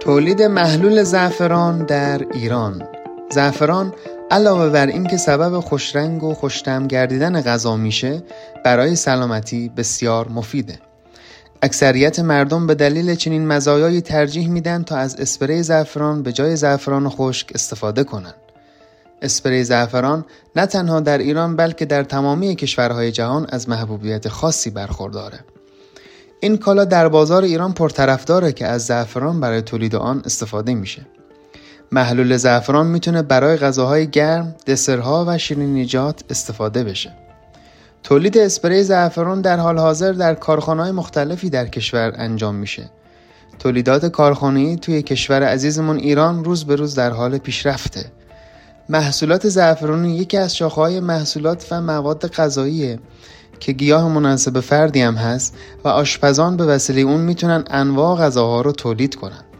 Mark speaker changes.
Speaker 1: تولید محلول زعفران در ایران. زعفران علاوه بر این که سبب خوشرنگ و خوش‌طعم گردیدن غذا میشه، برای سلامتی بسیار مفیده. اکثریت مردم به دلیل چنین مزایایی ترجیح میدن تا از اسپری زعفران به جای زعفران خشک استفاده کنن. اسپری زعفران نه تنها در ایران بلکه در تمامی کشورهای جهان از محبوبیت خاصی برخورداره. این کالا در بازار ایران پرطرفداره که از زعفران برای تولید آن استفاده میشه. محلول زعفران میتونه برای غذاهای گرم، دسرها و شیرینیجات استفاده بشه. تولید اسپری زعفران در حال حاضر در کارخانه‌های مختلفی در کشور انجام میشه. تولیدات کارخانه‌ای توی کشور عزیزمون ایران روز به روز در حال پیشرفته. محصولات زعفرانی یکی از شاخه‌های محصولات و مواد غذاییه که گیاه مناسب فردی هم هست و آشپزان به وسیله اون میتونن انواع غذاها رو تولید کنن.